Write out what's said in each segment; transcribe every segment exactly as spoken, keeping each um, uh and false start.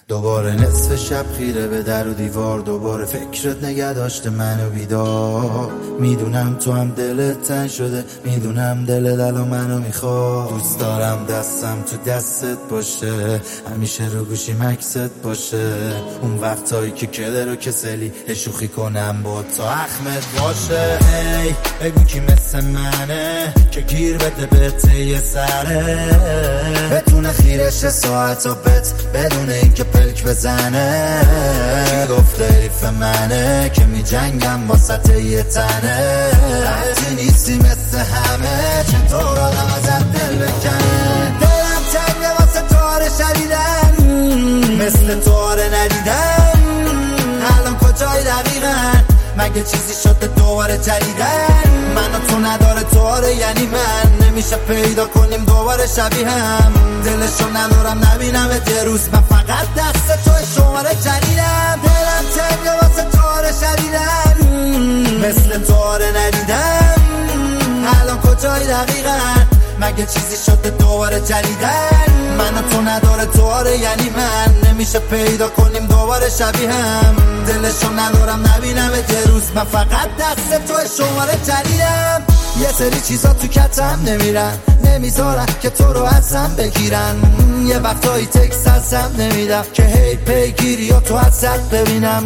دوباره نصف شب خیره به در و دیوار، دوباره فکرت نگه داشته منو بیدار. میدونم تو هم دلت تنگ شده، میدونم دلت الان منو میخواد. دوست دارم دستم تو دستت باشه، همیشه رو گوشی مکست باشه. اون وقتایی که کدر و کسلی شوخی کنم با تا اخمت باشه. هی بگو کی مثل منه که گیر بده به ته سره، بتونه خیرش ساعت و بت بدون اینکه پلک بزنه. کی گفته حیف منه که می جنگم واسط یه تنه. وقتی نیستی مثل همه چطور آدم ازت دل بکنه. دلم تنگه واسه تاره شدیدن، مثل تاره ندیدن. الان کجای دقیقا؟ مگه چیزی شده دوباره جدیدن؟ من و تو نداره تواره یعنی من نمیشه پیدا کنیم دوباره شبیه هم. دلشو ندارم نبینم یه روز من فقط دست توی شماره جدیدم. دلم تنگه واسه تواره شدیدن، مثل تواره ندیدم. الان کجای دقیقا؟ مگه چیزی شده دوباره جدیدن؟ من و تو نداره تواره یعنی من نمیشه پیدا کنیم دوباره شبیه هم. دلشو ندارم نبینم یه روز من فقط دست توی شماره جدیدم. یه سری چیزا تو کتم نمیرن، نمیذارن که تو رو ازم بگیرن. یه وقتایی تکس ازم نمیدم که هی پیگیری یا تو ازت ببینم.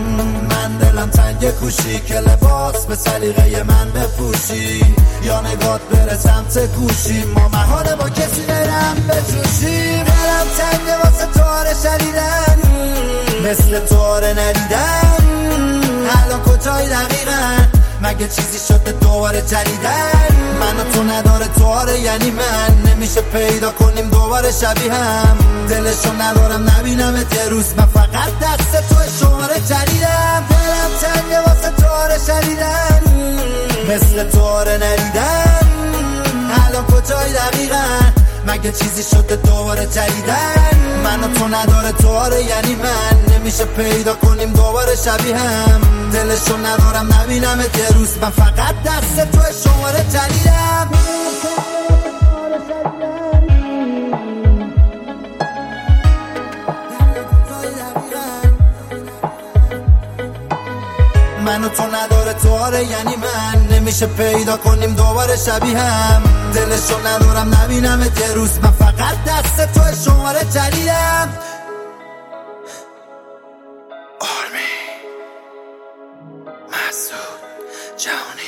من دلم تنگ کوشی که لباس به سلیقه من بپوشی، یا نگات بره سمت گوشی ما محاله با کسی نرم بجوشیم. دلم تنگ واسه تواره شدیدن، مثل تواره ندیدن. الان کجای دقیقا؟ مگه چیزی شده دوباره جدیدن؟ من و تو نداره تواره یعنی من نمیشه پیدا کنیم دوباره شبیه هم. دلشو ندارم نبینم یه روز من فقط دست توی شماره جدیدم. دلم تنگه واسه تواره شدیدن، مثل تواره ندیدن. الان کجای دقیقا؟ مگه چیزی شده دوباره جدیدن؟ من و تو نداره تواره یعنی من نمیشه پیدا کنیم دوباره شبیه هم. دلشو ندارم نبینم یه روز من فقط دست توی شماره جدیدم. من و تو نداره تواره یعنی من نمیشه پیدا کنیم دوباره شبیه هم. دلشو ندارم نبینم یه روز من فقط دست توی شماره جدیدم. آرمی مسعود جهانی.